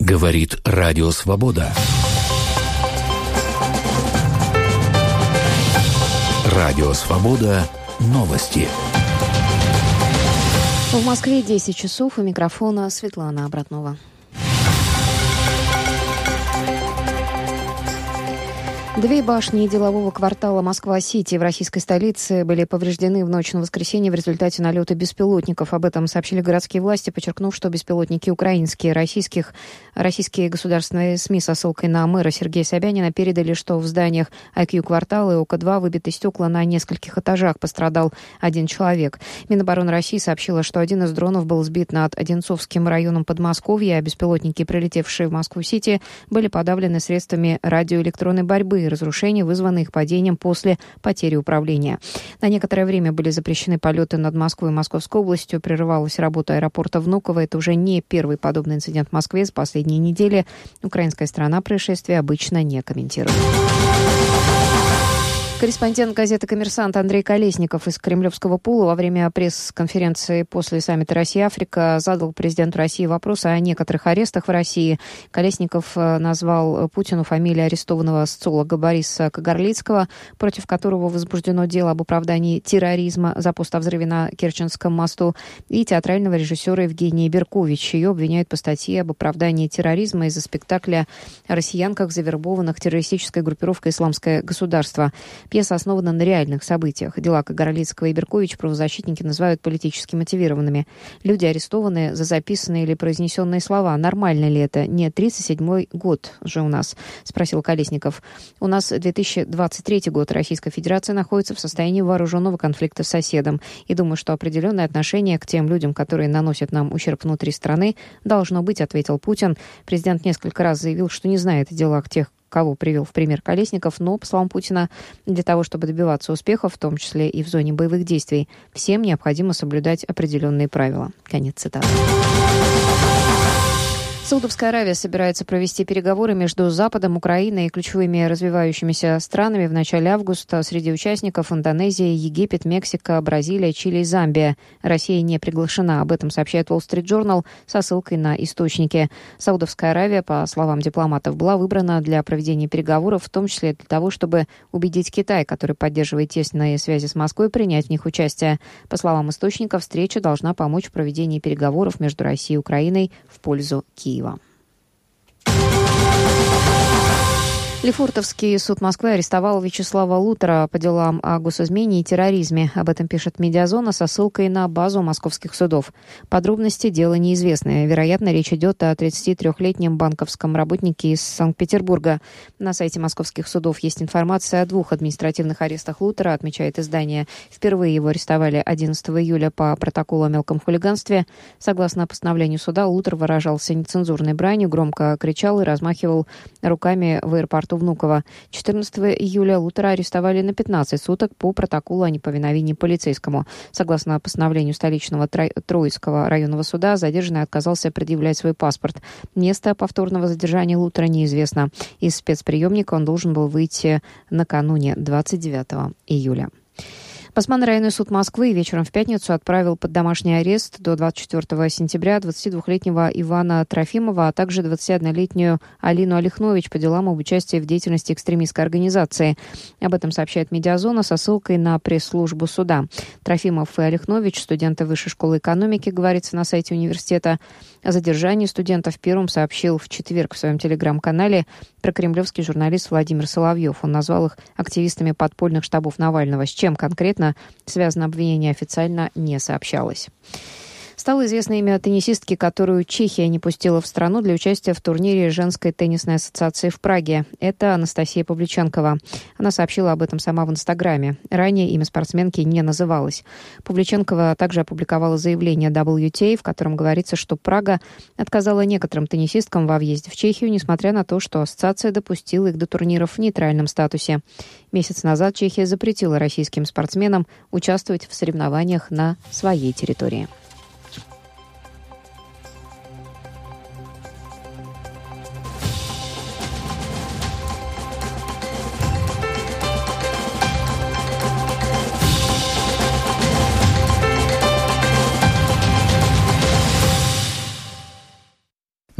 Говорит Радио Свобода. Радио Свобода. Новости. В Москве 10 часов. У микрофона Светлана Обратнова. Две башни делового квартала Москва-Сити в российской столице были повреждены в ночь на воскресенье в результате налета беспилотников. Об этом сообщили городские власти, подчеркнув, что беспилотники украинские. Российские государственные СМИ со ссылкой на мэра Сергея Собянина передали, что в зданиях IQ-квартала и ОК-2 выбиты стекла на нескольких этажах. Пострадал один человек. Минобороны России сообщила, что один из дронов был сбит над Одинцовским районом Подмосковья, а беспилотники, прилетевшие в Москву-Сити, были подавлены средствами радиоэлектронной борьбы. Разрушения, вызванные их падением после потери управления. На некоторое время были запрещены полеты над Москвой и Московской областью. Прерывалась работа аэропорта Внуково. Это уже не первый подобный инцидент в Москве за последние недели. Украинская сторона происшествия обычно не комментирует. Корреспондент газеты «Коммерсант» Андрей Колесников из Кремлевского пула во время пресс-конференции после саммита Россия-Африка задал президенту России вопрос о некоторых арестах в России. Колесников назвал Путину фамилию арестованного социолога Бориса Кагарлицкого, против которого возбуждено дело об оправдании терроризма за пост о взрыве на Керченском мосту, и театрального режиссера Евгения Беркович. Ее обвиняют по статье об оправдании терроризма из-за спектакля о россиянках, завербованных террористической группировкой «Исламское государство». Пьеса основана на реальных событиях. Дела Кагарлицкого и Беркович правозащитники называют политически мотивированными. Люди арестованы за записанные или произнесенные слова. Нормально ли это? Не 37-й год же у нас, спросил Колесников. У нас 2023 год. Российская Федерация находится в состоянии вооруженного конфликта с соседом. И думаю, что определенное отношение к тем людям, которые наносят нам ущерб внутри страны, должно быть, ответил Путин. Президент несколько раз заявил, что не знает о делах тех, кого привел в пример Колесников, но, по словам Путина, для того, чтобы добиваться успехов, в том числе и в зоне боевых действий, всем необходимо соблюдать определенные правила. Конец цитаты. Саудовская Аравия собирается провести переговоры между Западом, Украиной и ключевыми развивающимися странами в начале августа. Среди участников Индонезия, Египет, Мексика, Бразилия, Чили и Замбия. Россия не приглашена. Об этом сообщает Wall Street Journal со ссылкой на источники. Саудовская Аравия, по словам дипломатов, была выбрана для проведения переговоров, в том числе для того, чтобы убедить Китай, который поддерживает тесные связи с Москвой, принять в них участие. По словам источников, встреча должна помочь в проведении переговоров между Россией и Украиной в пользу Киева. Лефортовский суд Москвы арестовал Вячеслава Лутера по делам о госизмене и терроризме. Об этом пишет «Медиазона» со ссылкой на базу московских судов. Подробности дела неизвестны. Вероятно, речь идет о 33-летнем банковском работнике из Санкт-Петербурга. На сайте московских судов есть информация о 2 административных арестах Лутера, отмечает издание. Впервые его арестовали 11 июля по протоколу о мелком хулиганстве. Согласно постановлению суда, Лутер выражался нецензурной бранью, громко кричал и размахивал руками в аэропорту Внуково. 14 июля Лутера арестовали на 15 суток по протоколу о неповиновении полицейскому. Согласно постановлению столичного Троицкого районного суда, задержанный отказался предъявлять свой паспорт. Место повторного задержания Лутера неизвестно. Из спецприемника он должен был выйти накануне 29 июля. Басманный районный суд Москвы вечером в пятницу отправил под домашний арест до 24 сентября 22-летнего Ивана Трофимова, а также 21-летнюю Алину Олехнович по делам об участии в деятельности экстремистской организации. Об этом сообщает «Медиазона» со ссылкой на пресс-службу суда. Трофимов и Олехнович, студенты Высшей школы экономики, говорится на сайте университета. О задержании студентов первым сообщил в четверг в своем телеграм-канале прокремлевский журналист Владимир Соловьев. Он назвал их активистами подпольных штабов Навального. С чем конкретно связано обвинение, официально не сообщалось. Стало известно имя теннисистки, которую Чехия не пустила в страну для участия в турнире женской теннисной ассоциации в Праге. Это Анастасия Павличенкова. Она сообщила об этом сама в Инстаграме. Ранее имя спортсменки не называлось. Павличенкова также опубликовала заявление WTA, в котором говорится, что Прага отказала некоторым теннисисткам во въезде в Чехию, несмотря на то, что ассоциация допустила их до турниров в нейтральном статусе. Месяц назад Чехия запретила российским спортсменам участвовать в соревнованиях на своей территории.